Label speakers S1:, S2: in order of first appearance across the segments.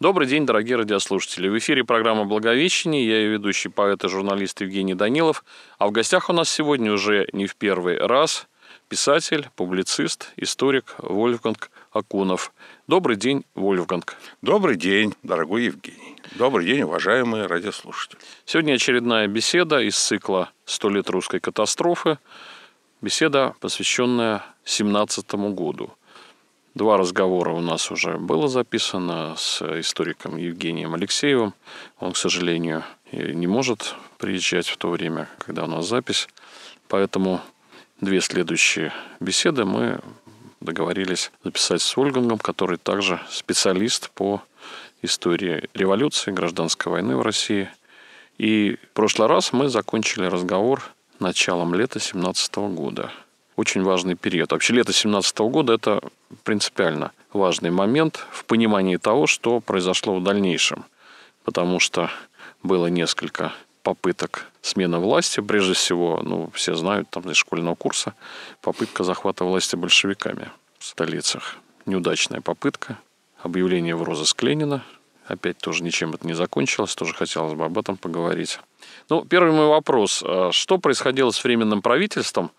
S1: Добрый день, дорогие радиослушатели. В эфире программа «Благовещение». Я ее ведущий поэт и журналист Евгений Данилов. А в гостях у нас сегодня уже не в первый раз писатель, публицист, историк Вольфганг Акунов. Добрый день, Вольфганг.
S2: Добрый день, дорогой Евгений. Добрый день, уважаемые радиослушатели.
S1: Сегодня очередная беседа из цикла «100 лет русской катастрофы». Беседа, посвященная 17-му году. 2 разговора у нас уже было записано с историком Евгением Алексеевым. Он, к сожалению, не может приезжать в то время, когда у нас запись. Поэтому 2 следующие беседы мы договорились записать с Вольфгангом, который также специалист по истории революции, гражданской войны в России. И в прошлый раз мы закончили разговор началом лета 17-го года. Очень важный период. Вообще, лето 17-го года – это принципиально важный момент в понимании того, что произошло в дальнейшем. Потому что было несколько попыток смены власти. Прежде всего, все знают, там, из школьного курса, попытка захвата власти большевиками в столицах. Неудачная попытка. Объявление в розыск Ленина. Опять тоже ничем это не закончилось. Тоже хотелось бы об этом поговорить. Первый мой вопрос. Что происходило с Временным правительством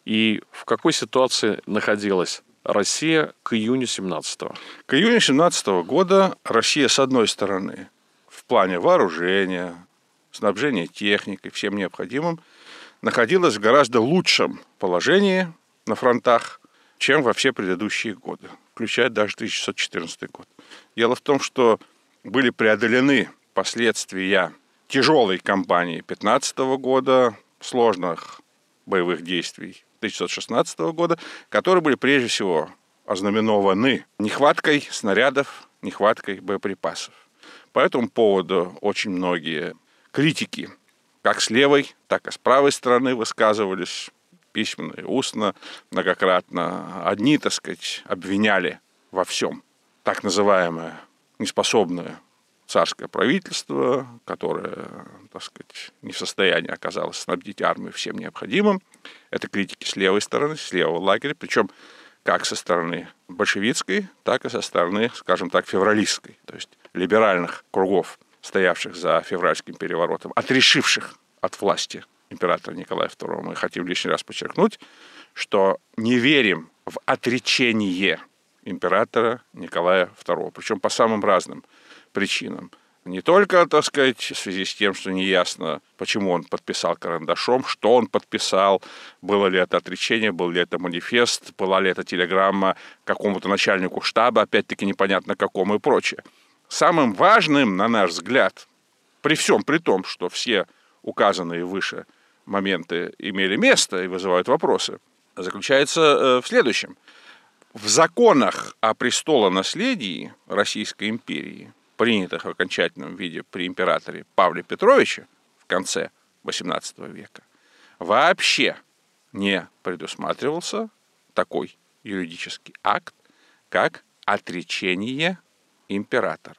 S1: и в какой ситуации находилась Россия к июню 17-го?
S2: К июню 17-го года Россия, с одной стороны, в плане вооружения, снабжения техникой, всем необходимым, находилась в гораздо лучшем положении на фронтах, чем во все предыдущие годы, включая даже 1914 год. Дело в том, что были преодолены последствия тяжелой кампании 15 года, сложных боевых действий 1916 года, которые были прежде всего ознаменованы нехваткой снарядов, нехваткой боеприпасов. По этому поводу очень многие критики, как с левой, так и с правой стороны, высказывались письменно и устно, многократно. Одни, обвиняли во всем так называемое неспособное царское правительство, которое, не в состоянии оказалось снабдить армию всем необходимым. Это критики с левой стороны, с левого лагеря, причем как со стороны большевистской, так и со стороны, скажем так, февралистской, то есть либеральных кругов, стоявших за февральским переворотом, отрешивших от власти императора Николая II. Мы хотим лишний раз подчеркнуть, что не верим в отречение императора Николая II, причем по самым разным причинам. Не только, в связи с тем, что неясно, почему он подписал карандашом, что он подписал, было ли это отречение, был ли это манифест, была ли это телеграмма какому-то начальнику штаба, опять-таки непонятно какому и прочее. Самым важным, на наш взгляд, при том, что все указанные выше моменты имели место и вызывают вопросы, заключается в следующем. В законах о престолонаследии Российской империи, принятых в окончательном виде при императоре Павле Петровиче в конце XVIII века, вообще не предусматривался такой юридический акт, как отречение императора.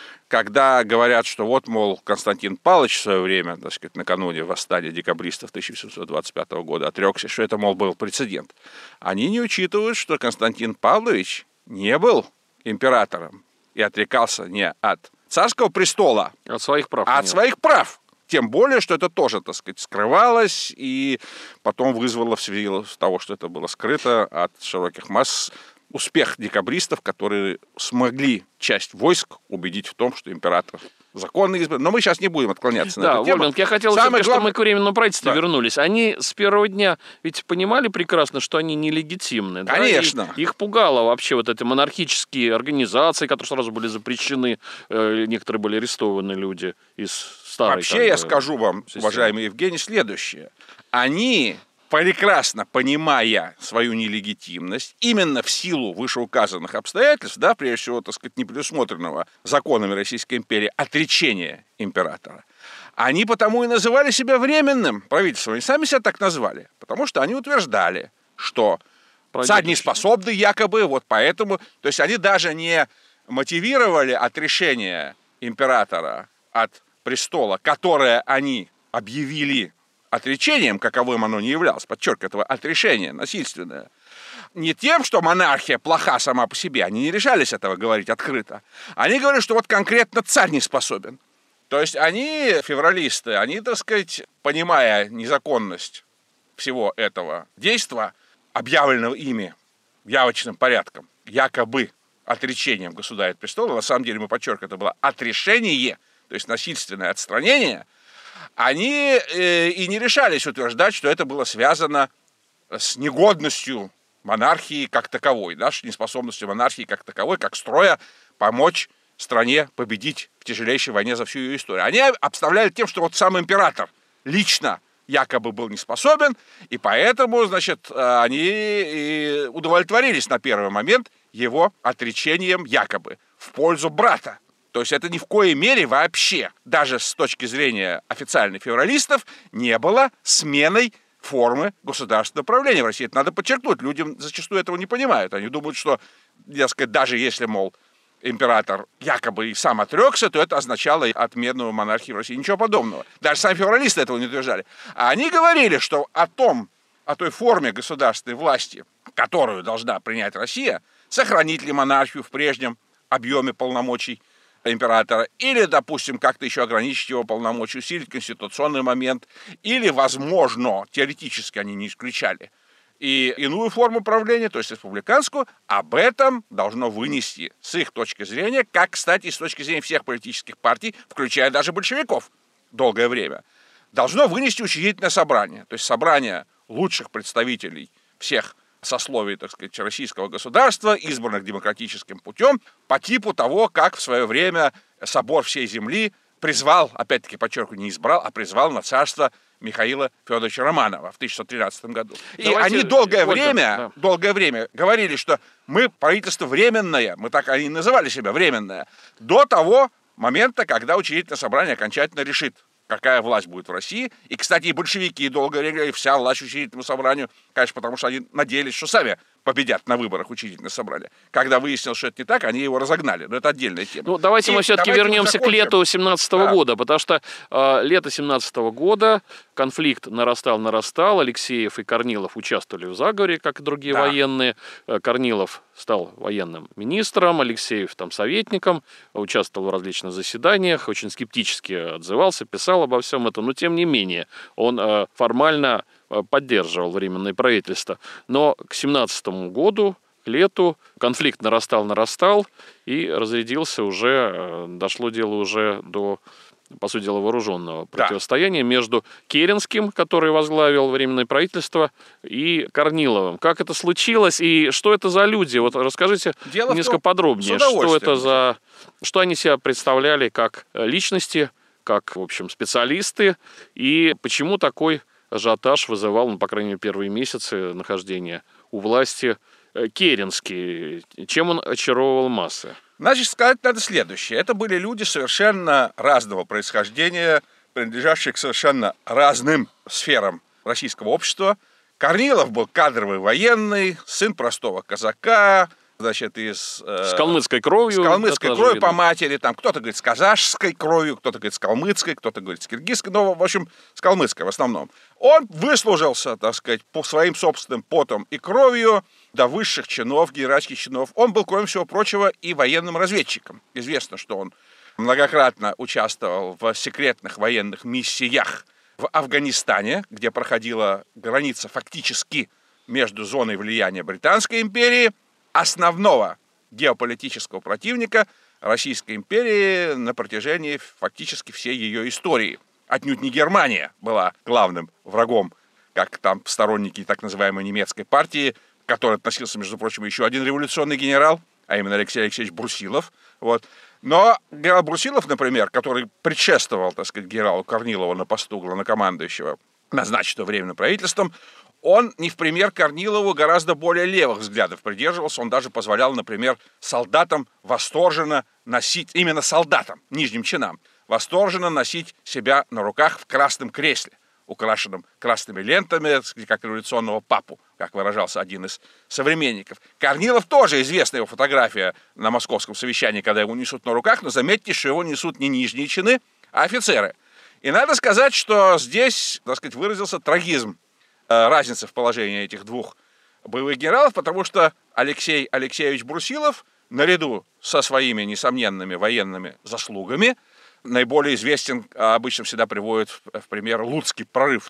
S2: Когда говорят, что Константин Павлович в свое время, накануне восстания декабристов 1725 года отрекся, что это, был прецедент, они не учитывают, что Константин Павлович не был императором и отрекался не от царского престола,
S1: От своих прав.
S2: а от своих прав. Тем более, что это тоже, скрывалось и потом вызвало, в связи с того, что это было скрыто от широких масс, успех декабристов, которые смогли часть войск убедить в том, что император законно избран. Но мы сейчас не будем отклоняться на эту тему.
S1: Вольфганг, я хотел, что мы к Временному правительству вернулись. Они с первого дня ведь понимали прекрасно, что они нелегитимны.
S2: Конечно.
S1: Да? Их пугало вообще эти монархические организации, которые сразу были запрещены. Некоторые были арестованы люди из старой.
S2: Вообще я скажу вам, уважаемый Евгений, следующее. Они, прекрасно понимая свою нелегитимность, именно в силу вышеуказанных обстоятельств, прежде всего, не предусмотренного законами Российской империи отречения императора, они потому и называли себя временным правительством. Они сами себя так назвали, потому что они утверждали, что царь неспособный якобы, поэтому... То есть они даже не мотивировали отрешение императора от престола, которое они объявили отречением, каковым оно не являлось, подчеркиваю, этого отрешения насильственное, не тем, что монархия плоха сама по себе, они не решались этого говорить открыто. Они говорили, что вот конкретно царь не способен. То есть они, февралисты, они, так сказать, понимая незаконность всего этого действа, объявленного ими явочным порядком, якобы отречением государя от престола, на самом деле, мы подчеркиваем, это было отрешение, то есть насильственное отстранение, они и не решались утверждать, что это было связано с негодностью монархии как таковой, да, с неспособностью монархии как таковой, как строя помочь стране победить в тяжелейшей войне за всю ее историю. Они обставляли тем, что вот сам император лично якобы был не способен, и поэтому, значит, они и удовлетворились на первый момент его отречением якобы в пользу брата. То есть это ни в коей мере вообще, даже с точки зрения официальных февралистов, не было сменой формы государственного правления в России. Это надо подчеркнуть. Люди зачастую этого не понимают. Они думают, что, дескать, даже если, мол, император якобы и сам отрекся, то это означало отмену монархии в России. Ничего подобного. Даже сами февралисты этого не утверждали. А они говорили, что о той форме государственной власти, которую должна принять Россия, сохранить ли монархию в прежнем объеме полномочий императора, или, допустим, как-то еще ограничить его полномочия, усилить конституционный момент, или, возможно, теоретически они не исключали, и иную форму правления, то есть республиканскую, об этом должно вынести с их точки зрения, как, кстати, и с точки зрения всех политических партий, включая даже большевиков, долгое время, должно вынести учредительное собрание, то есть собрание лучших представителей всех сословий, так сказать, российского государства, избранных демократическим путем, по типу того, как в свое время собор всей земли призвал, опять-таки, подчеркиваю, не избрал, а призвал на царство Михаила Федоровича Романова в 1613 году. И они долгое время говорили, что мы правительство временное, мы так они называли себя, временное, до того момента, когда учредительное собрание окончательно решит, какая власть будет в России. И, кстати, и большевики долго говорили, вся власть учредительному собранию, конечно, потому что они надеялись, что сами победят на выборах учредительное собрание. Когда выяснилось, что это не так, они его разогнали. Но это отдельная тема.
S1: Ну, давайте мы все-таки вернемся к лету 17 года, потому что лето 17 года конфликт нарастал. Алексеев и Корнилов участвовали в заговоре, как и другие военные. Корнилов стал военным министром, Алексеев там советником, участвовал в различных заседаниях, очень скептически отзывался, писал обо всем этом, но тем не менее он формально поддерживал Временное правительство. Но к 17 году, к лету, конфликт нарастал и разрядился уже, дошло дело уже до, по сути дела, вооруженного противостояния между Керенским, который возглавил Временное правительство, и Корниловым. Как это случилось и что это за люди? Вот расскажите несколько подробнее, что они себя представляли как личности, как, в общем, специалисты, и почему такой ажиотаж вызывал, по крайней мере, первые месяцы нахождения у власти Керенский. Чем он очаровывал массы?
S2: Значит, сказать надо следующее. Это были люди совершенно разного происхождения, принадлежащие к совершенно разным сферам российского общества. Корнилов был кадровый военный, сын простого казака, значит, с
S1: калмыцкой кровью.
S2: С калмыцкой кровью по матери. Там кто-то говорит с казахской кровью, кто-то говорит с калмыцкой, кто-то говорит с киргизской. Но, в общем, с калмыцкой в основном. Он выслужился, так сказать, по своим собственным потом и кровью до высших чинов, генеральских чинов. Он был, кроме всего прочего, и военным разведчиком. Известно, что он многократно участвовал в секретных военных миссиях в Афганистане, где проходила граница фактически между зоной влияния Британской империи, основного геополитического противника Российской империи на протяжении фактически всей ее истории. Отнюдь не Германия была главным врагом, как там сторонники так называемой немецкой партии, к которой относился, между прочим, еще один революционный генерал, а именно Алексей Алексеевич Брусилов. Вот. Но генерал Брусилов, например, который предшествовал, так сказать, генералу Корнилову на посту главнокомандующего, назначенного Временным правительством, он не в пример Корнилову гораздо более левых взглядов придерживался. Он даже позволял, например, солдатам восторженно носить, именно солдатам, нижним чинам, восторженно носить себя на руках в красном кресле, украшенном красными лентами, как революционного папу, как выражался один из современников. Корнилов тоже, известна его фотография на московском совещании, когда его несут на руках, но заметьте, что его несут не нижние чины, а офицеры. И надо сказать, что здесь, так сказать, выразился трагизм разницы в положении этих двух боевых генералов, потому что Алексей Алексеевич Брусилов, наряду со своими несомненными военными заслугами, наиболее известен, обычно всегда приводит в пример Луцкий прорыв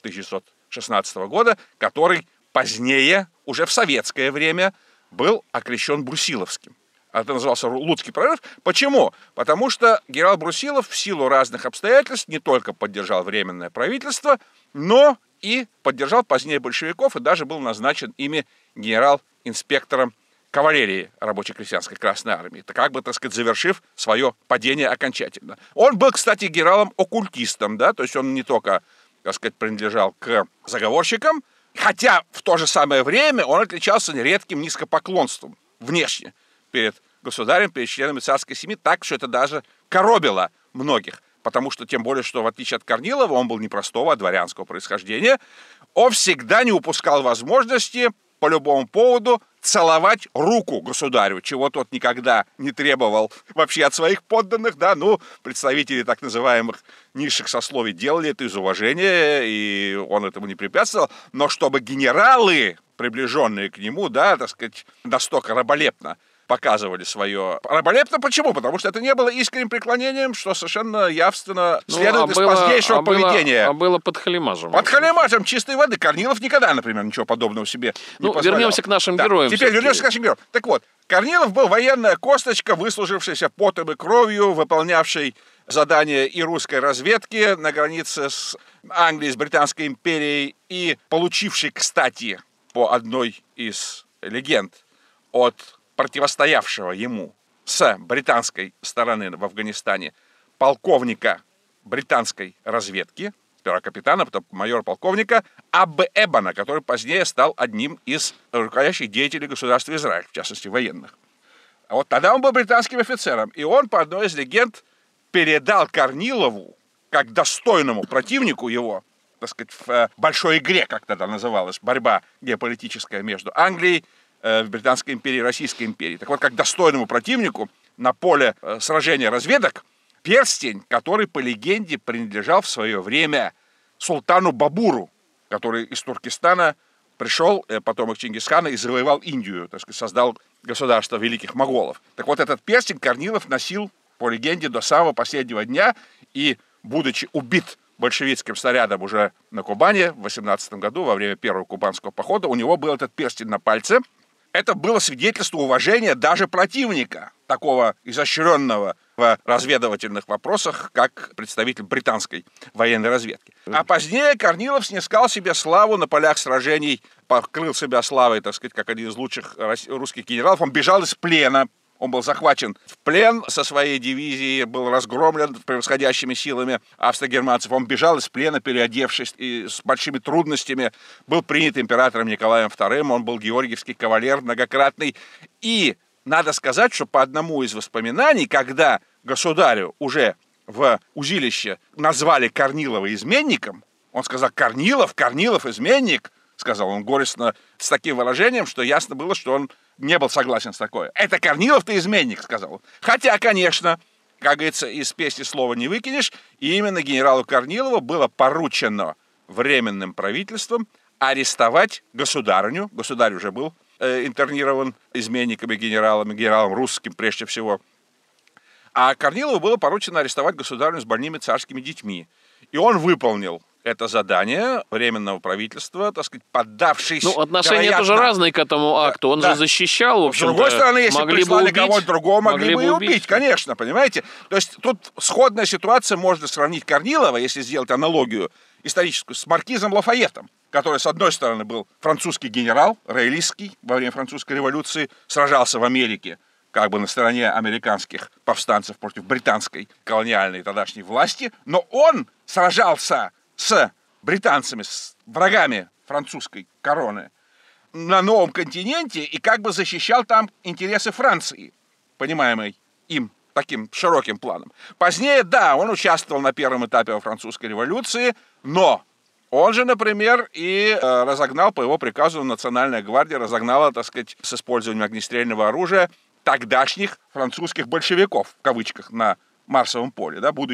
S2: 1916 года, который позднее, уже в советское время, был окрещен Брусиловским. Это назывался Луцкий прорыв. Почему? Потому что генерал Брусилов в силу разных обстоятельств не только поддержал Временное правительство, но и поддержал позднее большевиков и даже был назначен ими генерал-инспектором кавалерии рабоче-крестьянской Красной Армии, как бы, так сказать, завершив свое падение окончательно. Он был, кстати, генералом-оккультистом, да, то есть он не только, так сказать, принадлежал к заговорщикам, хотя в то же самое время он отличался редким низкопоклонством внешне перед государем, перед членами царской семьи, так что это даже коробило многих. Потому что, тем более, что в отличие от Корнилова, он был не простого, а дворянского происхождения, он всегда не упускал возможности по любому поводу целовать руку государю, чего тот никогда не требовал вообще от своих подданных, да, ну, представители так называемых низших сословий делали это из уважения, и он этому не препятствовал, но чтобы генералы, приближенные к нему, да, так сказать, настолько раболепно показывали свое... Раболепно почему? Потому что это не было искренним преклонением, что совершенно явственно следует из позднейшего поведения.
S1: Было под халимажем.
S2: Под халимажем чистой воды. Корнилов никогда, например, ничего подобного себе не позволял.
S1: Вернемся к нашим героям.
S2: Теперь вернемся к нашим героям. Так вот, Корнилов был военная косточка, выслужившаяся потом и кровью, выполнявший задания и русской разведки на границе с Англией, с Британской империей, и получивший, кстати, по одной из легенд от противостоявшего ему с британской стороны в Афганистане полковника британской разведки, сперва капитана, потом майора-полковника А.Б. Эббона, который позднее стал одним из руководящих деятелей государства Израиль, в частности военных. А вот тогда он был британским офицером, и он, по одной из легенд, передал Корнилову, как достойному противнику его, так сказать, в большой игре, как тогда называлась, борьба геополитическая между Англией, в Британской империи и Российской империи. Так вот, как достойному противнику на поле сражения разведок перстень, который, по легенде, принадлежал в свое время султану Бабуру, который из Туркестана пришел, потомок Чингисхана, и завоевал Индию, так сказать, создал государство великих моголов. Так вот, этот перстень Корнилов носил, по легенде, до самого последнего дня, и, будучи убит большевистским снарядом уже на Кубани в 18 году, во время первого кубанского похода, у него был этот перстень на пальце. Это было свидетельство уважения даже противника, такого изощренного в разведывательных вопросах, как представитель британской военной разведки. А позднее Корнилов снискал себе славу на полях сражений, покрыл себя славой, так сказать, как один из лучших русских генералов. Он бежал из плена. Он был захвачен в плен со своей дивизией, был разгромлен превосходящими силами австро-германцев. Он бежал из плена, переодевшись, и с большими трудностями был принят императором Николаем II. Он был георгиевский кавалер многократный. И надо сказать, что по одному из воспоминаний, когда государю уже в узилище назвали Корнилова изменником, он сказал: «Корнилов, изменник», сказал он горестно, с таким выражением, что ясно было, что он не был согласен с такое. «Это Корнилов-то изменник», сказал он. Хотя, конечно, как говорится, из песни слова не выкинешь, и именно генералу Корнилову было поручено Временным правительством арестовать государыню. Государь уже был интернирован изменниками, генералом русским прежде всего. А Корнилову было поручено арестовать государыню с больными царскими детьми. И он выполнил это задание Временного правительства, так сказать, поддавшись...
S1: Ну, отношения тоже разные к этому акту. Он же защищал, в общем-то.
S2: С другой стороны, если прислали кого-то другого, могли бы и убить, конечно, понимаете? То есть тут сходная ситуация, можно сравнить Корнилова, если сделать аналогию историческую, с маркизом Лафайетом, который, с одной стороны, был французский генерал, роялистский, во время французской революции, сражался в Америке, как бы на стороне американских повстанцев против британской колониальной тогдашней власти, но он сражался с британцами, с врагами французской короны на новом континенте и как бы защищал там интересы Франции, понимаемой им таким широким планом. Позднее, да, он участвовал на первом этапе во французской революции, но он же, например, и разогнал, по его приказу, Национальная гвардия разогнала, так сказать, с использованием огнестрельного оружия тогдашних французских большевиков, в кавычках, на Марсовом поле, да, будущих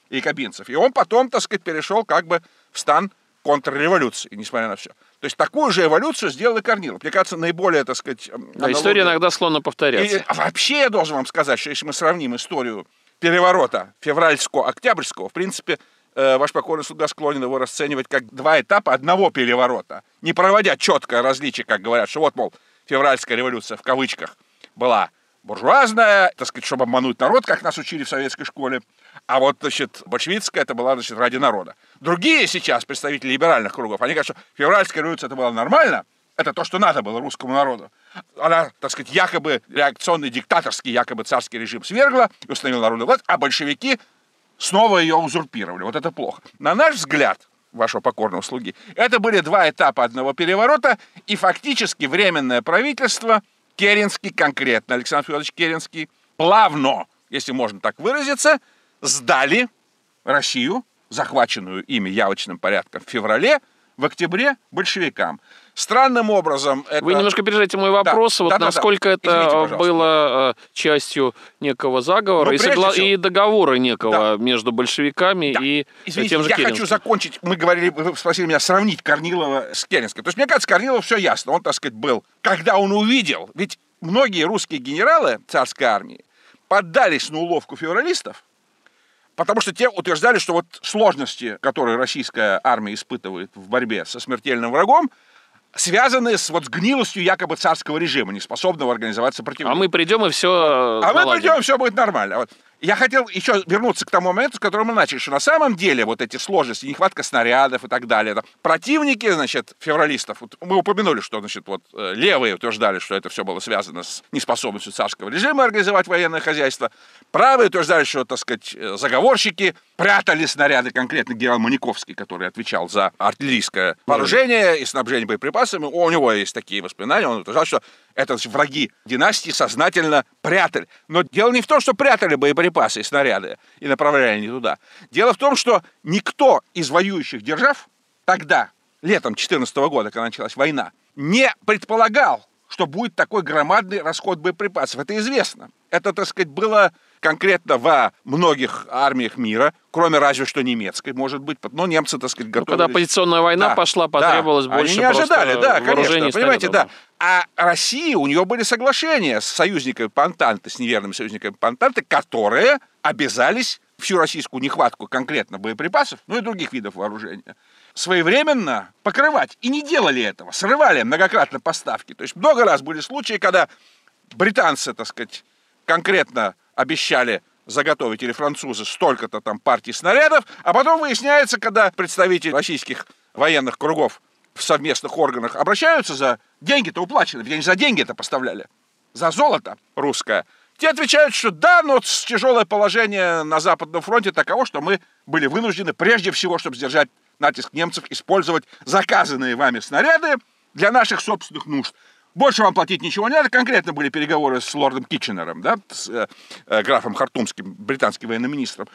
S2: якобинцев. И он потом, так сказать, перешел как бы в стан контрреволюции, несмотря на все. То есть такую же эволюцию сделал и Корнилов. Мне кажется, наиболее, так сказать...
S1: Да, история иногда склонна повторяться.
S2: А вообще я должен вам сказать, что если мы сравним историю переворота февральского-октябрьского, в принципе, ваш покорный слуга склонен его расценивать как два этапа одного переворота, не проводя четкое различие, как говорят, что вот, мол, февральская революция в кавычках была буржуазная, так сказать, чтобы обмануть народ, как нас учили в советской школе, а вот, значит, большевистская это была, значит, ради народа. Другие сейчас, представители либеральных кругов, они говорят, что февральская революция это было нормально, это то, что надо было русскому народу. Она, так сказать, якобы реакционный диктаторский, якобы царский режим свергла и установила народную власть, а большевики снова ее узурпировали. Вот это плохо. На наш взгляд, вашего покорного слуги, это были два этапа одного переворота, и фактически временное правительство, Керенский конкретно, Александр Федорович Керенский, плавно, если можно так выразиться, сдали Россию, захваченную ими явочным порядком в феврале, в октябре большевикам. Странным образом... Это...
S1: Вы немножко пережите мой вопрос, насколько это
S2: извините,
S1: было частью некого заговора и договора некого между большевиками и тем же Керенским.
S2: Я хочу закончить. Вы спросили меня сравнить Корнилова с Керенским. То есть, мне кажется, Корнилов все ясно. Он, так сказать, был. Когда он увидел... Ведь многие русские генералы царской армии поддались на уловку февралистов, потому что те утверждали, что вот сложности, которые российская армия испытывает в борьбе со смертельным врагом, связаны с гнилостью якобы царского режима, не способного организовать сопротивление.
S1: А мы придем, и все
S2: все будет нормально. Я хотел еще вернуться к тому моменту, с которого мы начали, что на самом деле вот эти сложности, нехватка снарядов и так далее, противники, значит, февралистов, мы упомянули, что, значит, левые утверждали, что это все было связано с неспособностью царского режима организовать военное хозяйство, правые утверждали, что, так сказать, заговорщики прятали снаряды, конкретно генерал Маниковский, который отвечал за артиллерийское вооружение и снабжение боеприпасами, у него есть такие воспоминания, он утверждал, что это враги династии сознательно прятали. Но дело не в том, что прятали боеприпасы и снаряды и направляли не туда. Дело в том, что никто из воюющих держав тогда, летом 2014 года, когда началась война, не предполагал, что будет такой громадный расход боеприпасов. Это известно. Это, так сказать, было конкретно во многих армиях мира, кроме разве что немецкой, может быть, но немцы, так сказать, готовились.
S1: Когда оппозиционная война пошла, потребовалось больше.
S2: Они не ожидали,
S1: вооружений,
S2: конечно, понимаете, да. А Россия, у нее были соглашения с союзниками Антанты, с неверными союзниками Антанты, которые обязались всю российскую нехватку конкретно боеприпасов, ну и других видов вооружения, своевременно покрывать. И не делали этого, срывали многократно поставки. То есть много раз были случаи, когда британцы, так сказать, конкретно обещали заготовить, или французы, столько-то там партий снарядов, а потом выясняется, когда представители российских военных кругов в совместных органах обращаются за деньги-то уплачены, ведь они за деньги это поставляли, за золото русское. Те отвечают, что да, но тяжелое положение на Западном фронте таково, что мы были вынуждены прежде всего, чтобы сдержать натиск немцев, использовать заказанные вами снаряды для наших собственных нужд. Больше вам платить ничего не надо. Конкретно были переговоры с лордом Китченером, да, с графом Хартумским, британским военным министром.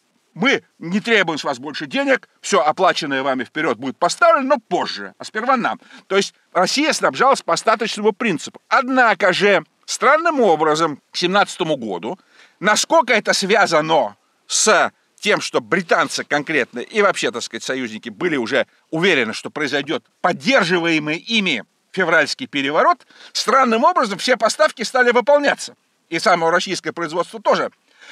S2: Мы не требуем с вас больше денег, все оплаченное вами вперед будет поставлено, но позже, а сперва нам. То есть Россия снабжалась по остаточному принципу. Однако же, странным образом, к 2017 году, насколько это связано с тем, что британцы конкретно и вообще, так сказать, союзники были уже уверены, что произойдет поддерживаемый ими февральский переворот, странным образом все поставки стали выполняться. И самое российское производство тоже.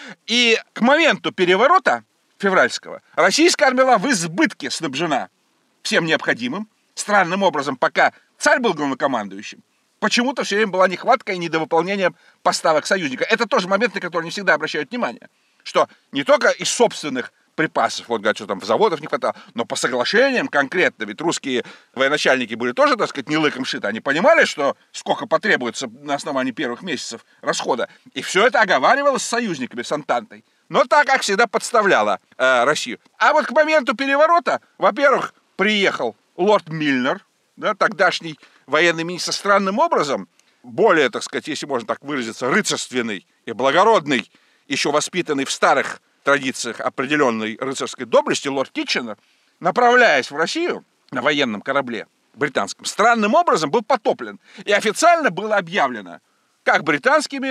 S2: И к моменту переворота февральского российская армия была в избытке снабжена всем необходимым. Странным образом, пока царь был главнокомандующим, почему-то все время была нехватка и недовыполнение поставок союзника. Это тоже момент, на который не всегда обращают внимание. Что не только из собственных припасов, вот говорят, что там заводов не хватало, но по соглашениям конкретно, ведь русские военачальники были тоже, так сказать, не лыком шиты, они понимали, что сколько потребуется на основании первых месяцев расхода, и все это оговаривалось с союзниками, с Антантой, но так, как всегда, подставляла Россию. А вот к моменту переворота, во-первых, приехал лорд Мильнер, да, тогдашний военный министр, странным образом, более, так сказать, если можно так выразиться, рыцарственный и благородный, еще воспитанный в старых традициях определенной рыцарской доблести, лорд Китченер, направляясь в Россию на военном корабле британском, странным образом был потоплен. И официально было объявлено как британскими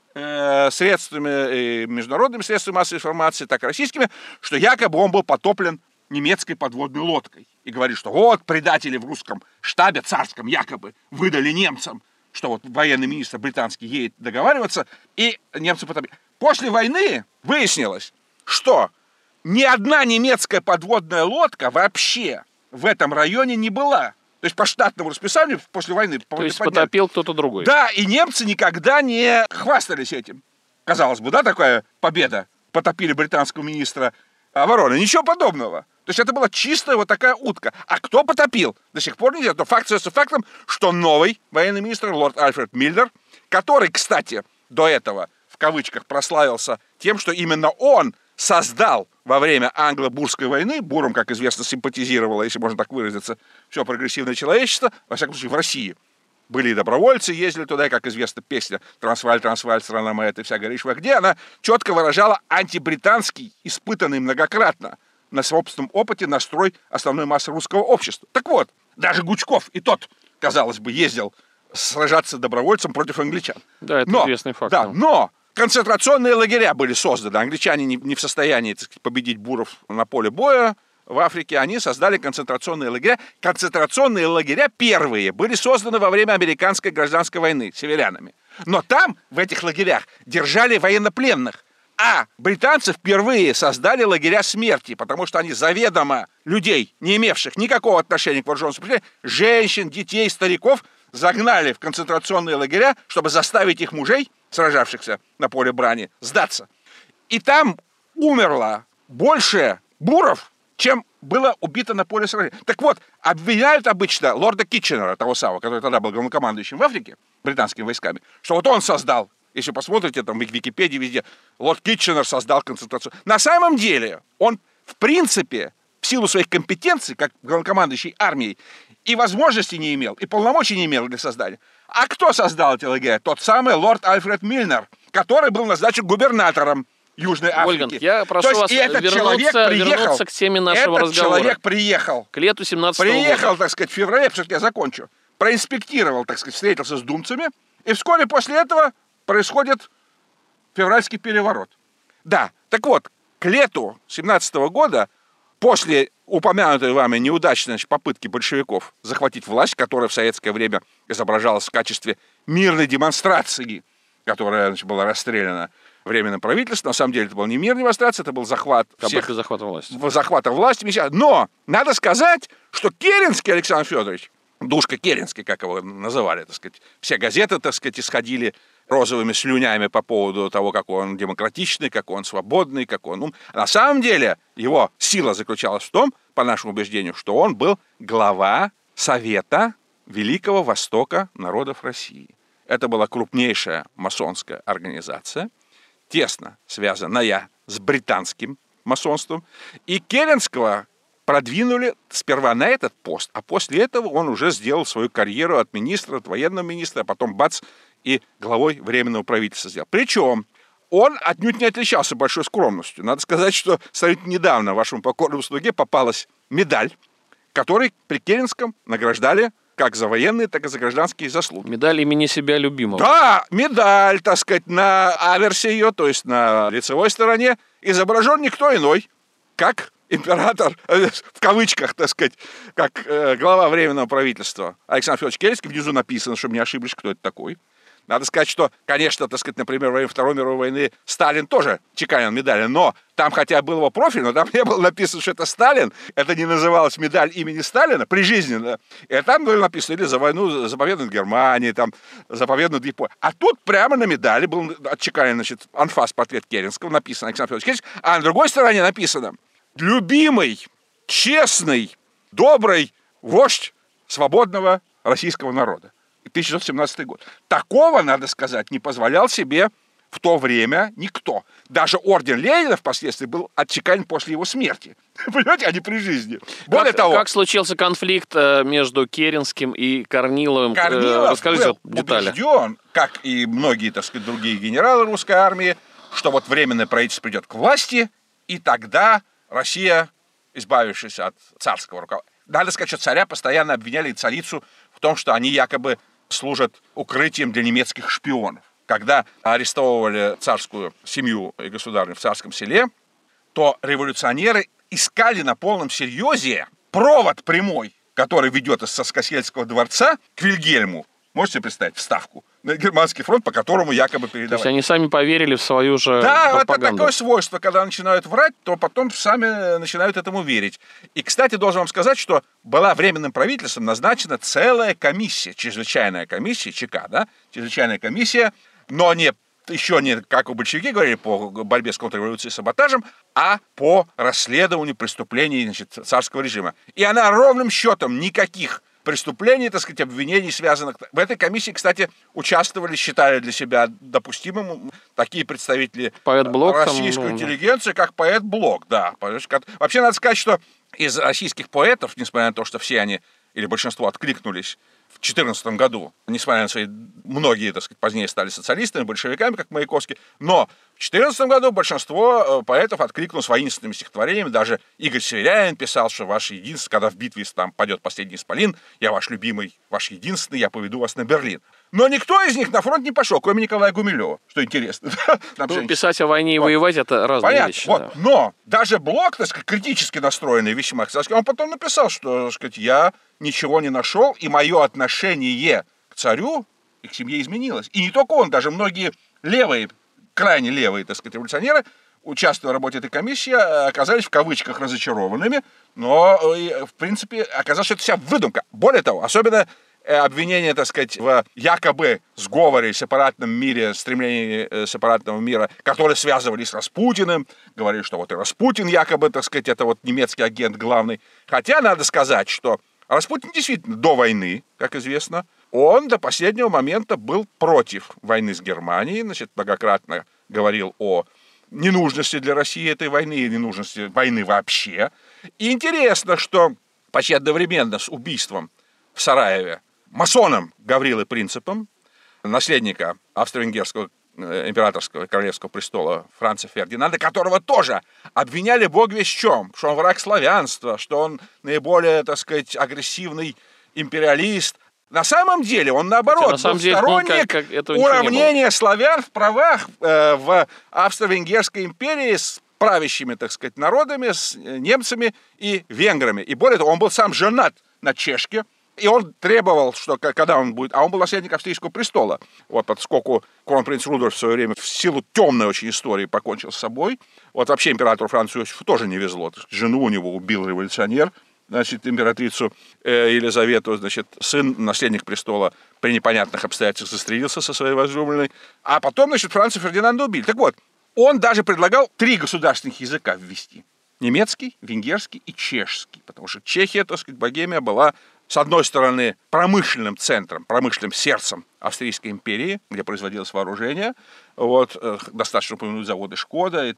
S2: средствами, международными средствами массовой информации, так и российскими, что якобы он был потоплен немецкой подводной лодкой. И говорит, что вот предатели в русском штабе царском якобы выдали немцам, что вот военный министр британский едет договариваться, и немцы потопили. После войны выяснилось, что ни одна немецкая подводная лодка вообще в этом районе не была. То есть по штатному расписанию после войны...
S1: То есть потопил кто-то другой.
S2: Да, и немцы никогда не хвастались этим. Казалось бы, да, такая победа. Потопили британского министра обороны. Ничего подобного. То есть это была чистая вот такая утка. А кто потопил? До сих пор не знаю. Но факт остается фактом, что новый военный министр, лорд Альфред Мильнер, который, кстати, до этого, в кавычках, прославился тем, что именно он создал во время англо-бурской войны, бурам, как известно, симпатизировало, если можно так выразиться, все прогрессивное человечество, во всяком случае, в России. Были и добровольцы, ездили туда, и, как известно, песня «Трансвааль, Трансвааль, страна моя, ты вся горишь в огне», она четко выражала антибританский, испытанный многократно на собственном опыте настрой основной массы русского общества. Так вот, даже Гучков и тот, казалось бы, ездил сражаться добровольцем против англичан.
S1: Да, это известный факт.
S2: Да, но концентрационные лагеря были созданы. Англичане не в состоянии, так сказать, победить буров на поле боя в Африке. Они создали концентрационные лагеря. Концентрационные лагеря первые были созданы во время американской гражданской войны северянами. Но там, в этих лагерях, держали военнопленных. А британцы впервые создали лагеря смерти, потому что они заведомо людей, не имевших никакого отношения к вооруженному сопротивлению, женщин, детей, стариков, загнали в концентрационные лагеря, чтобы заставить их мужей, сражавшихся на поле брани, сдаться. И там умерло больше буров, чем было убито на поле сражения. Так вот, обвиняют обычно лорда Китченера, того самого, который тогда был главнокомандующим в Африке, британскими войсками, что вот он создал, если посмотрите там в Википедии везде, лорд Китченер создал концентрацию. На самом деле, он в принципе, в силу своих компетенций, как главнокомандующий армией, и возможностей не имел, и полномочий не имел для создания. А кто создал эти лагеря? Тот самый лорд Альфред Мильнер, который был назначен губернатором Южной Африки.
S1: Ольга, я прошу вас вернуться к теме нашего разговора.
S2: Этот человек приехал.
S1: К лету 17-го года.
S2: Приехал, так сказать, в феврале, все-таки я закончу. Проинспектировал, так сказать, встретился с думцами. И вскоре после этого происходит февральский переворот. Да, так вот, к лету 17-го года, после упомянутой вами неудачной попытки большевиков захватить власть, которая в советское время изображалась в качестве мирной демонстрации, которая была расстреляна Временным правительством, на самом деле это был не мирная демонстрация, это был захват всех, захвата власти. Но надо сказать, что Керенский Александр Федорович, Душка Керенский, как его называли, так сказать, все газеты, так сказать, исходили розовыми слюнями по поводу того, какой он демократичный, какой он свободный, какой он На самом деле его сила заключалась в том, по нашему убеждению, что он был глава Совета Великого Востока народов России. Это была крупнейшая масонская организация, тесно связанная с британским масонством. И Керенского продвинули сперва на этот пост, а после этого он уже сделал свою карьеру от министра, от военного министра, а потом бац, и главой Временного правительства сделал. Причем он отнюдь не отличался большой скромностью. Надо сказать, что сравнительно недавно вашему покорному слуге попалась медаль, которой при Керенском награждали как за военные, так и за гражданские заслуги.
S1: Медаль имени себя любимого.
S2: Да, медаль, так сказать, на аверсе ее, то есть на лицевой стороне, изображен никто иной, как император, в кавычках, так сказать, как глава Временного правительства Александр Федорович Керенский. Внизу написано, чтобы не ошиблись, кто это такой. Надо сказать, что, конечно, так сказать, например, во время Второй мировой войны Сталин тоже чеканил медали, но там хотя был его профиль, но там не было написано, что это Сталин, это не называлась медаль имени Сталина прижизненно, и там было написано или за войну, за победу над Германией, там, за победу над Японией. А тут прямо на медали был отчеканен, значит, анфас, портрет Керенского, написано Александр Федорович Керенский, а на другой стороне написано «Любимый, честный, добрый вождь свободного российского народа». 1917 год. Такого, надо сказать, не позволял себе в то время никто. Даже орден Ленина впоследствии был отчеканен после его смерти. Понимаете, а не при жизни. Более того,
S1: как случился конфликт между Керенским и Корниловым?
S2: Корнилов
S1: Расскажите
S2: был
S1: детали.
S2: убежден, как и многие, так сказать, другие генералы русской армии, что вот Временное правительство придет к власти, и тогда Россия, избавившись от царского руководства. Надо сказать, что царя постоянно обвиняли и царицу в том, что они якобы служат укрытием для немецких шпионов. когда арестовывали царскую семью и государыню в Царском Селе, то революционеры искали на полном серьезе провод прямой, который ведет из Царскосельского дворца к Вильгельму. Можете представить вставку на германский фронт, по которому якобы передавали.
S1: То есть они сами поверили в свою же
S2: Да,
S1: пропаганду.
S2: это такое свойство, когда начинают врать, то потом сами начинают этому верить. И, кстати, должен вам сказать, что была временным правительством назначена целая комиссия, чрезвычайная комиссия, ЧК, да, чрезвычайная комиссия, но еще не, как у большевики говорили, по борьбе с контрреволюцией и саботажем, а по расследованию преступлений, значит, царского режима. И она ровным счетом никаких преступлений, так сказать, обвинений, связанных... В этой комиссии, кстати, участвовали, считали для себя допустимым такие представители
S1: поэт Блок,
S2: российской интеллигенции, как поэт Блок, да. Вообще, надо сказать, что из российских поэтов, несмотря на то, что все они, или большинство, откликнулись в 2014 году, несмотря на свои... Многие, так сказать, позднее стали социалистами, большевиками, как Маяковский, но в 2014 году большинство поэтов откликнулось воинственными стихотворениями. Даже Игорь Северянин писал, что ваш единственный, когда в битве там падет последний исполин, я ваш любимый, ваш единственный, я поведу вас на Берлин. Но никто из них на фронт не пошел, кроме Николая Гумилева, что интересно.
S1: Писать о войне и воевать — это разные
S2: понятно,
S1: вещи.
S2: Вот.
S1: Да.
S2: Но даже Блок, так сказать, критически настроенный весьма, он потом написал, что, так сказать, я ничего не нашел, и мое отношение к царю и к семье изменилось. И не только он, даже многие левые, крайне левые, так сказать, революционеры, участвуя в работе этой комиссии, оказались в кавычках разочарованными, но, в принципе, оказалось, что это вся выдумка. Более того, особенно обвинение, так сказать, в якобы сговоре, сепаратном мире, стремлении сепаратного мира, которые связывали с Распутиным, говорили, что вот и Распутин якобы, так сказать, это вот немецкий агент главный. Хотя надо сказать, что Распутин действительно до войны, как известно, он до последнего момента был против войны с Германией, значит, многократно говорил о ненужности для России этой войны и ненужности войны вообще. И интересно, что почти одновременно с убийством в Сараеве масоном Гаврилы Принципом, наследника австро-венгерского императорского и королевского престола Франца Фердинанда, которого тоже обвиняли бог весть в чем, что он враг славянства, что он наиболее, так сказать, агрессивный империалист. На самом деле он, наоборот, был сторонник уравнения славян в правах в Австро-Венгерской империи с правящими, так сказать, народами, с немцами и венграми. И более того, он был сам женат на чешке, и он требовал, что когда он будет... А он был наследник австрийского престола. Вот поскольку кронпринц Рудольф в свое время в силу темной очень истории покончил с собой. Вот вообще императору Францу Иосифу тоже не везло. Жену у него убил революционер, значит, императрицу Елизавету, значит, сын, наследник престола, при непонятных обстоятельствах застрелился со своей возлюбленной. А потом, значит, Франца Фердинанда убили. Так вот, он даже предлагал 3 государственных языка ввести. Немецкий, венгерский и чешский. Потому что Чехия, так сказать, Богемия была, с одной стороны, промышленным центром, промышленным сердцем Австрийской империи, где производилось вооружение. Вот, достаточно упомянуть заводы «Шкода»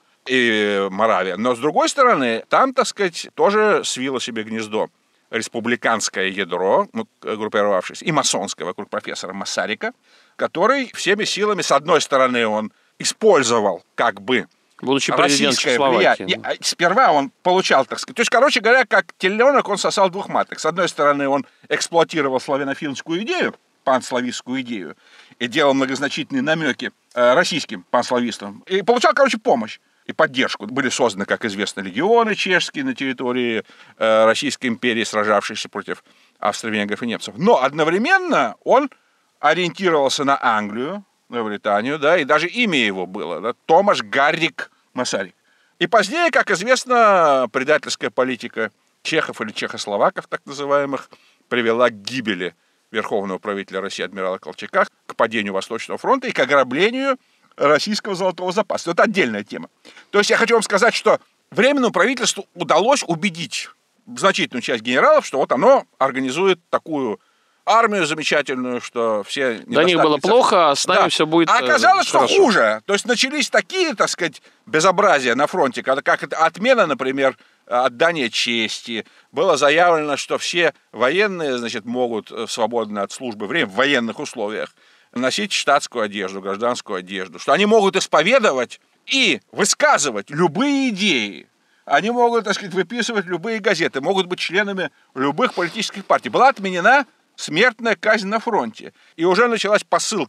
S2: и Моравия. Но, с другой стороны, там, так сказать, тоже свило себе гнездо республиканское ядро, группировавшееся, и масонское вокруг профессора Массарика, который всеми силами, с одной стороны, он использовал как бы
S1: будучи президентом Чехословакии.
S2: Сперва он получал, так сказать... То есть, короче говоря, как теленок, он сосал 2 маток. С одной стороны, он эксплуатировал славянофильскую идею, панславистскую идею, и делал многозначительные намеки российским панславистам. И получал, короче, помощь и поддержку. Были созданы, как известно, легионы чешские на территории Российской империи, сражавшиеся против австро-венгров и немцев. Но одновременно он ориентировался на Англию, на Британию, да, и даже имя его было, да, Томаш Гаррик Массарик. И позднее, как известно, предательская политика чехов или чехословаков, так называемых, привела к гибели верховного правителя России адмирала Колчака, к падению Восточного фронта и к ограблению российского золотого запаса. Это отдельная тема. То есть я хочу вам сказать, что Временному правительству удалось убедить значительную часть генералов, что вот оно организует такую армию замечательную, что все...
S1: До них было плохо, а с нами все будет
S2: хорошо. А оказалось, что
S1: хорошо.
S2: хуже. То есть начались такие, так сказать, безобразия на фронте, как это отмена, например, отдания чести. Было заявлено, что все военные, значит, могут в свободное от службы время в военных условиях носить штатскую одежду, гражданскую одежду, что они могут исповедовать и высказывать любые идеи. Они могут, так сказать, выписывать любые газеты, могут быть членами любых политических партий. Была отменена смертная казнь на фронте. И уже началась посылка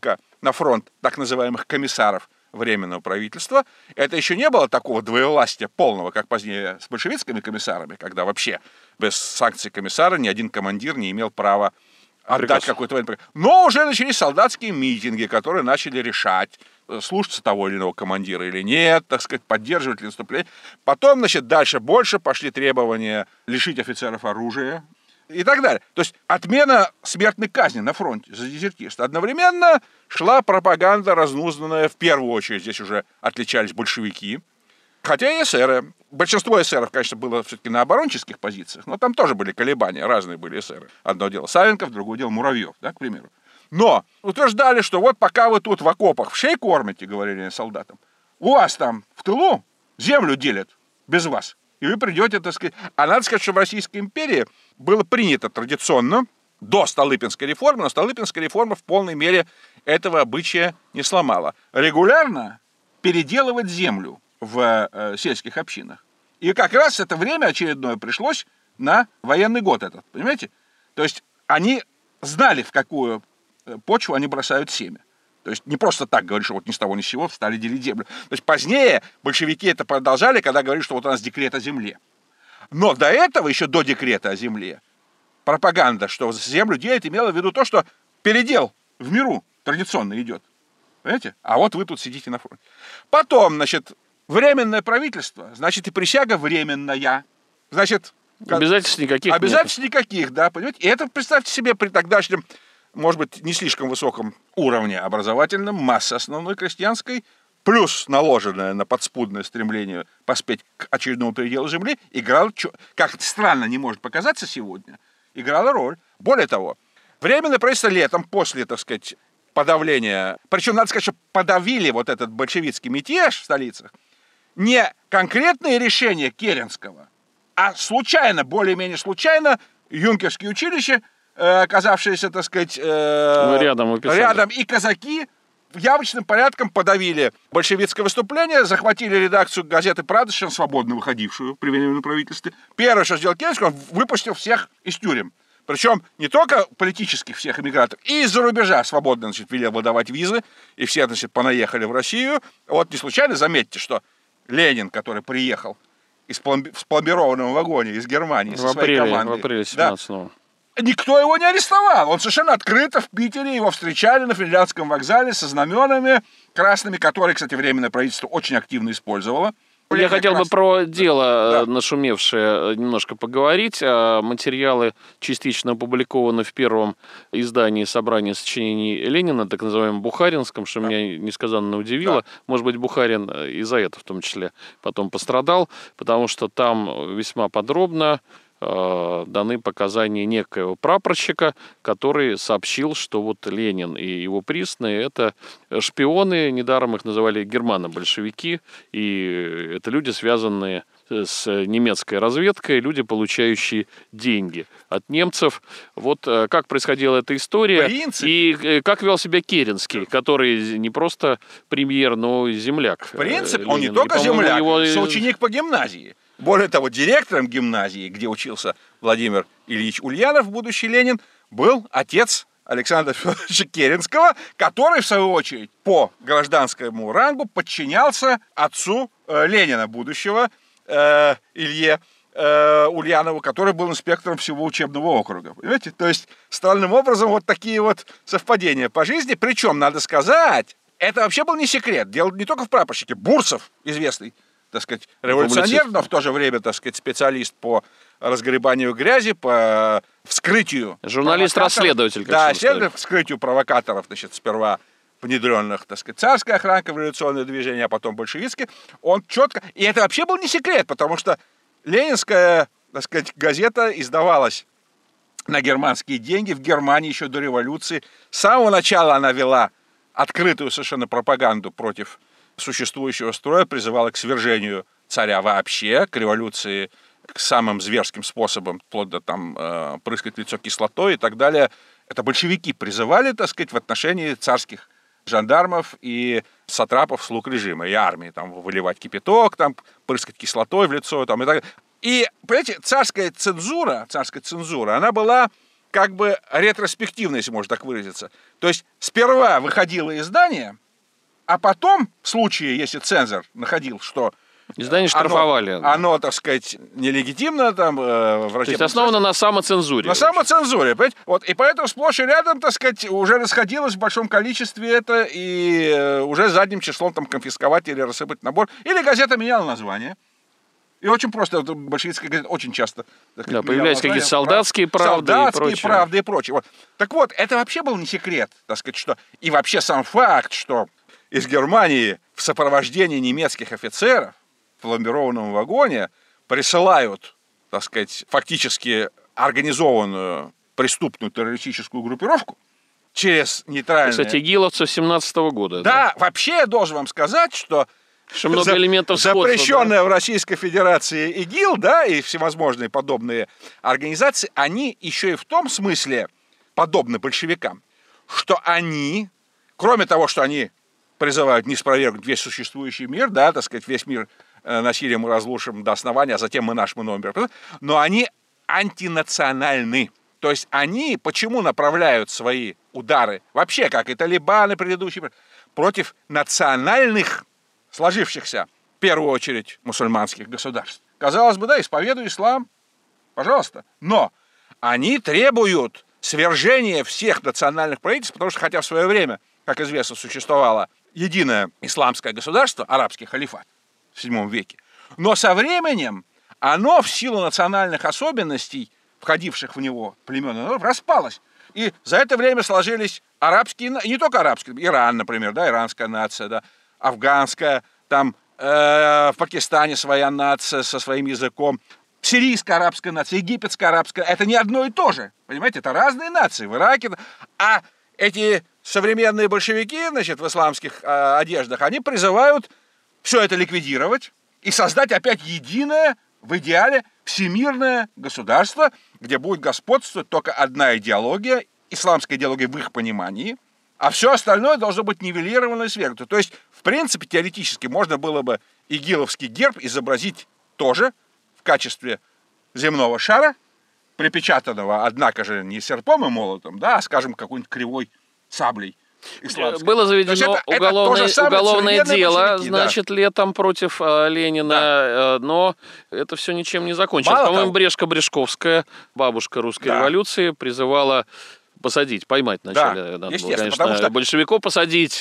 S2: на фронт так называемых комиссаров Временного правительства. Это еще не было такого двоевластия полного, как позднее с большевистскими комиссарами, когда вообще без санкций комиссара ни один командир не имел права отдать какой-то военный приказ. Но уже начались солдатские митинги, которые начали решать, слушаться того или иного командира или нет, так сказать, поддерживать ли наступление. Потом, значит, дальше больше пошли требования лишить офицеров оружия и так далее. То есть отмена смертной казни на фронте за дезертирство. Одновременно шла пропаганда разнузданная, в первую очередь здесь уже отличались большевики, хотя и эсеры. Большинство эсеров, конечно, было все-таки на оборонческих позициях, но там тоже были колебания, разные были эсеры. Одно дело Савенков, другое дело Муравьев, да, к примеру. Но утверждали, что вот пока вы тут в окопах в шей кормите, говорили солдатам, у вас там в тылу землю делят без вас. И вы придете, так сказать... А надо сказать, что в Российской империи было принято традиционно до Столыпинской реформы, но Столыпинская реформа в полной мере этого обычая не сломала. Регулярно переделывать землю в сельских общинах. И как раз это время очередное пришлось на военный год этот, понимаете? То есть они знали, в какую почву они бросают семя. То есть не просто так говоришь, что вот ни с того ни с сего стали делить землю. То есть позднее большевики это продолжали, когда говорили, что вот у нас декрет о земле. Но до этого, еще до декрета о земле, пропаганда, что землю делят, имела в виду то, что передел в миру традиционно идет. Понимаете? А вот вы тут сидите на фронте. Потом, значит, временное правительство, значит, и присяга временная. Значит,
S1: обязательств никаких
S2: обязательств никаких, да, понимаете? И это, представьте себе, при тогдашнем, может быть, не слишком высоком уровне образовательном, массы основной крестьянской, плюс наложенное на подспудное стремление поспеть к очередному пределу земли, играла, как это странно не может показаться сегодня, играла роль. Более того, временное правительство летом, после, так сказать, подавления, причем, надо сказать, что подавили вот этот большевистский мятеж в столицах, не конкретные решения Керенского, а случайно, более-менее случайно, юнкерские училища, оказавшиеся, так сказать, рядом, и казаки явочным порядком подавили большевистское выступление, захватили редакцию газеты «Правда», совершенно свободно выходившую при Временном правительстве. Первое, что сделал Керенский, он выпустил всех из тюрем. Причем не только политических всех эмигрантов, и из-за рубежа свободно, значит, велел выдавать визы, и все, значит, понаехали в Россию. Вот не случайно, заметьте, что Ленин, который приехал в спломбированном вагоне из Германии со своей командой.
S1: В апреле 17-го.
S2: Да, никто его не арестовал. Он совершенно открыто в Питере, его встречали на Финляндском вокзале со знаменами красными, которые, кстати, Временное правительство очень активно использовало.
S1: Я хотел бы про дело, нашумевшее, немножко поговорить. Материалы частично опубликованы в первом издании собрания сочинений Ленина, так называемом Бухаринском, что меня несказанно удивило. Может быть, Бухарин и за это в том числе потом пострадал, потому что там весьма подробно даны показания некоего прапорщика, который сообщил, что вот Ленин и его присные — это шпионы, недаром их называли германо-большевики, и это люди, связанные с немецкой разведкой, люди, получающие деньги от немцев. Вот как происходила эта история, и как вел себя Керенский, который не просто премьер, но и земляк.
S2: В принципе, он не только земляк, соученик по гимназии. Более того, директором гимназии, где учился Владимир Ильич Ульянов, будущий Ленин, был отец Александра Федоровича Керенского, который, в свою очередь, по гражданскому рангу подчинялся отцу Ленина, будущего Илье Ульянову, который был инспектором всего учебного округа. Понимаете? То есть, странным образом, вот такие вот совпадения по жизни. Причем, надо сказать, это вообще был не секрет. Дело не только в прапорщике. Бурцев, известный, так сказать, революционер, но в то же время, так сказать, специалист по разгребанию грязи, по вскрытию...
S1: Журналист-расследователь,
S2: как вскрытию провокаторов, значит, сперва внедренных, так сказать, царская охранка в революционное движение, а потом большевистские. Он четко... И это вообще был не секрет, потому что ленинская, так сказать, газета издавалась на германские деньги в Германии еще до революции. С самого начала она вела открытую совершенно пропаганду против существующего строя, призывала к свержению царя вообще, к революции, к самым зверским способам, вплоть до там прыскать лицо кислотой и так далее. Это большевики призывали, так сказать, в отношении царских жандармов и сатрапов слуг режима и армии, там, выливать кипяток, там, прыскать кислотой в лицо, там, и так далее. И, понимаете, царская цензура, она была как бы ретроспективно, если можно так выразиться. То есть сперва выходило издание, а потом, в случае, если цензор находил, что
S1: издание штрафовали.
S2: Оно, так сказать, нелегитимно, там,
S1: то есть основано на самоцензуре.
S2: На самоцензуре, понимаете? Вот, и поэтому сплошь и рядом, так сказать, уже расходилось в большом количестве это, и уже задним числом там конфисковать или рассыпать набор. Или газета меняла название. И очень просто, большевистская газета очень часто... Так сказать,
S1: появлялись какие-то солдатские правды и прочее.
S2: Правды и прочее. Вот. Так вот, это вообще был не секрет, так сказать, что... И вообще сам факт, что из Германии в сопровождении немецких офицеров в пломбированном вагоне присылают, так сказать, фактически организованную преступную террористическую группировку через нейтральные...
S1: Кстати, игиловцев 17-го года.
S2: Да, вообще я должен вам сказать, что
S1: много элементов сходства,
S2: запрещенная в Российской Федерации ИГИЛ, да, и всевозможные подобные организации, они еще и в том смысле подобны большевикам, что они, кроме того, что они призывают не спровергнуть весь существующий мир, да, так сказать, весь мир насилием мы разрушим до основания, а затем мы наш номер, но они антинациональны. То есть они почему направляют свои удары, вообще, как и талибаны предыдущие, против национальных, сложившихся, в первую очередь, мусульманских государств. Казалось бы, да, исповедуй ислам, пожалуйста. Но они требуют свержения всех национальных правительств, потому что хотя в свое время, как известно, существовало единое исламское государство, арабский халифат в VII веке, но со временем оно в силу национальных особенностей, входивших в него племен и народов, распалось. И за это время сложились арабские, не только арабские, Иран, например, да, иранская нация, да, афганская, там в Пакистане своя нация со своим языком, сирийская арабская нация, египетская арабская, это не одно и то же, понимаете, это разные нации в Ираке, а эти современные большевики, значит, в исламских одеждах, они призывают все это ликвидировать и создать опять единое, в идеале, всемирное государство, где будет господствовать только одна идеология, исламская идеология в их понимании, а все остальное должно быть нивелировано и свергнуто. То есть, в принципе, теоретически можно было бы игиловский герб изобразить тоже в качестве земного шара, припечатанного, однако же, не серпом и молотом, да, а, скажем, какой-нибудь кривой саблей исламской.
S1: Было заведено уголовное дело, значит, летом против Ленина, да. Но это все ничем не закончилось. По-моему, Брешко-Брешковская, бабушка русской революции, призывала посадить, поймать вначале. Да, надо было, конечно, что... большевиков посадить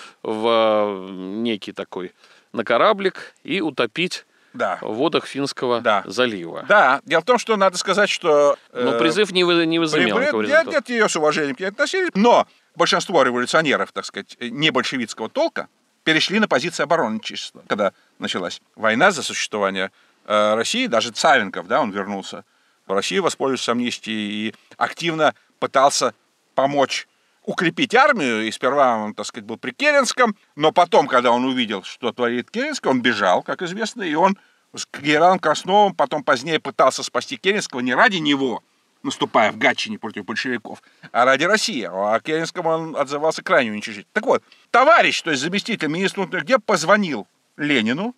S1: в некий такой на кораблик и утопить в водах Финского залива.
S2: Да, дело в том, что надо сказать, что...
S1: Но призыв не возымел никакого результата.
S2: Нет, ее с уважением к ней относились, но большинство революционеров, так сказать, не большевистского толка, перешли на позиции оборонничества. Когда началась война за существование России, даже Савенков, да, он вернулся в Россию, воспользовался амнистией и активно пытался помочь укрепить армию, и сперва он, так сказать, был при Керенском, но потом, когда он увидел, что творит Керенский, он бежал, как известно, и он с генералом Красновым потом позднее пытался спасти Керенского не ради него, наступая в Гатчине против большевиков, а ради России. А Керенскому он отзывался крайне уничижительно. Так вот, товарищ, то есть заместитель министра внутренних дел, позвонил Ленину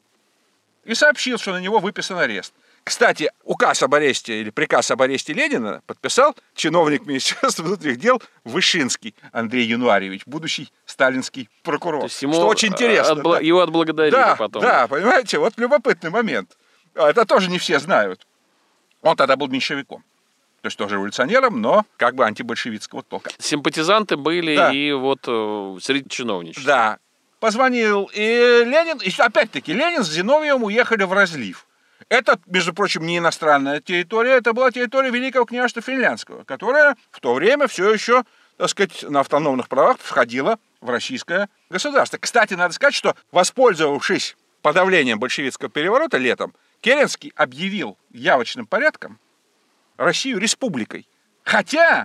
S2: и сообщил, что на него выписан арест. Кстати, указ об аресте или приказ об аресте Ленина подписал чиновник Министерства внутренних дел Вышинский Андрей Януарьевич, будущий сталинский прокурор.
S1: Что
S2: очень интересно.
S1: Его отблагодарили потом.
S2: Да, понимаете, вот любопытный момент. Это тоже не все знают. Он тогда был меньшевиком. То есть тоже революционером, но как бы антибольшевистского толка.
S1: Симпатизанты были и вот среди чиновничества.
S2: Да. Позвонил и Ленин, и опять-таки Ленин с Зиновьевым уехали в разлив. Это, между прочим, не иностранная территория, это была территория Великого княжества Финляндского, которая в то время все еще, так сказать, на автономных правах входила в российское государство. Кстати, надо сказать, что, воспользовавшись подавлением большевистского переворота летом, Керенский объявил явочным порядком Россию республикой. Хотя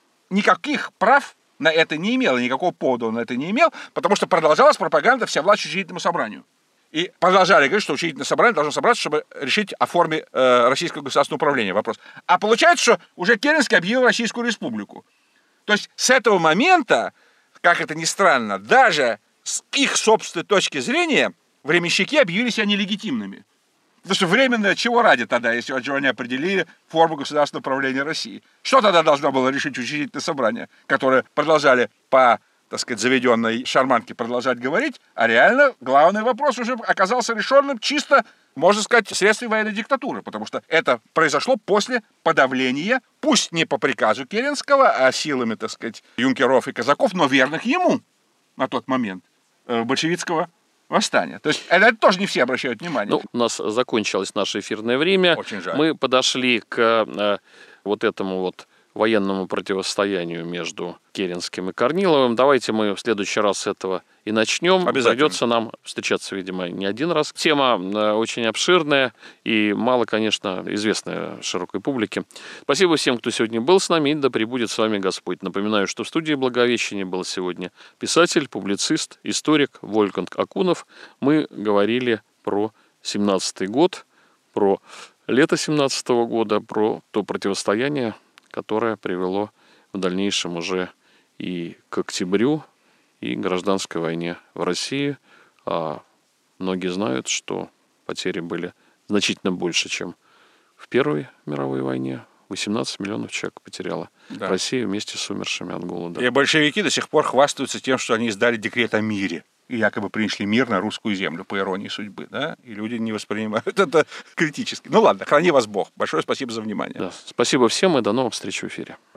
S2: никаких прав на это не имел, никакого повода он на это не имел, потому что продолжалась пропаганда «вся власть учредительному собранию». И продолжали говорить, что учредительное собрание должно собраться, чтобы решить о форме российского государственного управления вопрос. А получается, что уже Керенский объявил Российскую республику. То есть с этого момента, как это ни странно, даже с их собственной точки зрения временщики объявили себя нелегитимными. Потому что временное чего ради тогда, если они определили форму государственного управления России? Что тогда должно было решить учредительное собрание, которое продолжали по, так сказать, заведенной шарманке продолжать говорить, а реально главный вопрос уже оказался решенным чисто, можно сказать, средством военной диктатуры, потому что это произошло после подавления, пусть не по приказу Керенского, а силами, так сказать, юнкеров и казаков, но верных ему на тот момент большевистского восстания. То есть это тоже не все обращают внимание.
S1: Ну, у нас закончилось наше эфирное время.
S2: Очень жаль.
S1: Мы подошли к вот этому вот военному противостоянию между Керенским и Корниловым. Давайте мы в следующий раз с этого и начнем. Придется нам встречаться, видимо, не один раз. Тема очень обширная и мало, конечно, известная широкой публике. Спасибо всем, кто сегодня был с нами, и да пребудет с вами Господь. Напоминаю, что в студии Благовещения был сегодня писатель, публицист, историк Вольфганг Акунов. Мы говорили про 17-й год, про лето 17-го года, про то противостояние, которое привело в дальнейшем уже и к октябрю, и гражданской войне в России. А многие знают, что потери были значительно больше, чем в Первой мировой войне. 18 миллионов человек потеряла Россия вместе с умершими от голода.
S2: И большевики до сих пор хвастаются тем, что они издали декрет о мире. И якобы принесли мир на русскую землю, по иронии судьбы. Да? И люди не воспринимают это критически. Ну ладно, храни вас Бог. Большое спасибо за внимание.
S1: Да. Спасибо всем и до новых встреч в эфире.